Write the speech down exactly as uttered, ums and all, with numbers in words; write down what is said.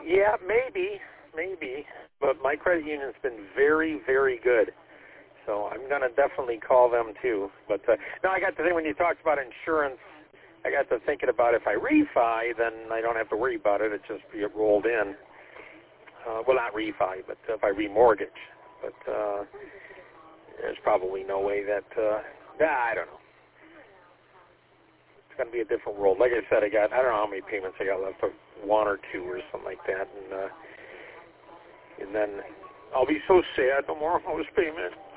Yeah, maybe, maybe. But my credit union's been very, very good. So I'm going to definitely call them too. But uh, now I got to think, when you talked about insurance, I got to thinking about if I refi, then I don't have to worry about it. It just get rolled in. Uh, well, not refi, but if I remortgage. But uh, there's probably no way that, uh, yeah, I don't know. It's going to be a different world. Like I said, I got, I don't know how many payments I got left, one or two or something like that. And, uh, and then I'll be so sad, no more house payment.